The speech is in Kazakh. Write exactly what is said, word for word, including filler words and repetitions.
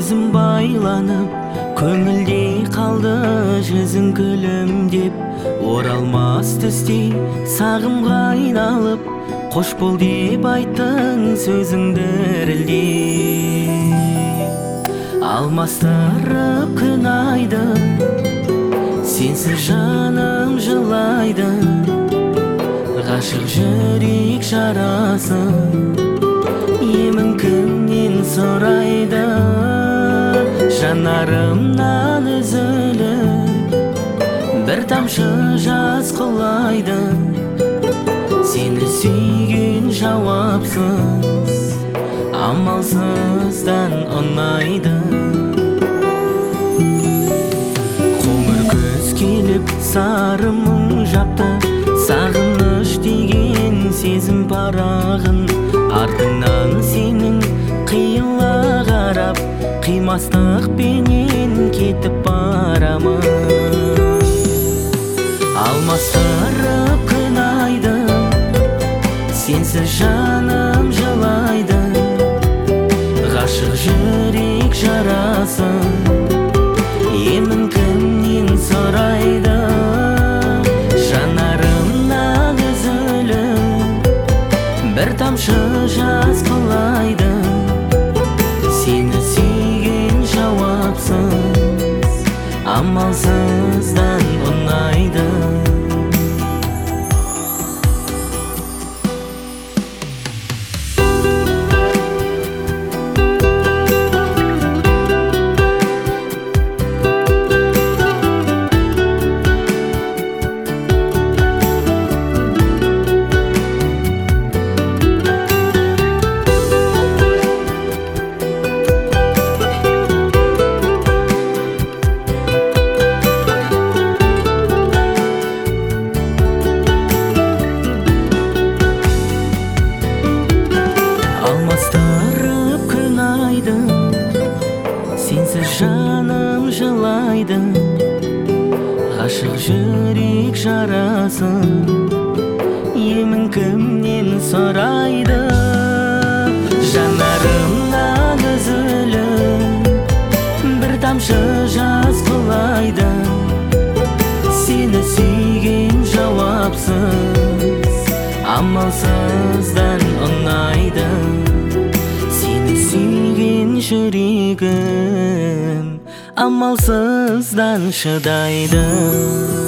көзім байланып, көңілде қалды жүзің күлімдеп. Оралмас түстей сағымға айналып, қош бол деп айттың сөзің дірілдеп. Алмастырып күн айды, сенсіз жаным жылайды. Ғашық жүрек жарасын емін кімнен сұрайды. Жанарымнан үзіліп бір тамшы жас құлайды. Сені сүйген жауапсыз, амалсыздан ұнайды. Қоңыр күз келіп сары мұң жапты, сағыныш деген сезім парағын. Артыңнан сенің қиыла қарап, қимастықпенен кетіп барамын. Алмастырып күн айды, сенсіз жаным жылайды. Ғашық жүрек жарасын емін кімнен сұрайды. Жанарымнан үзіліп бір тамшы жас құлайды. Сені сүйген жауапсыз, амалсыздан ұнайды. Алмастырып күн айды, сенсіз жаным жылайды. Ғашық жүрек жарасын емін кімнен сұрайды. Жанарымнан үзіліп бір тамшы жас құлайды. Сені сүйген жауапсыз, амалсыздан ұнайды. Сені сүйген жүрегім амалсыздан шыдайды.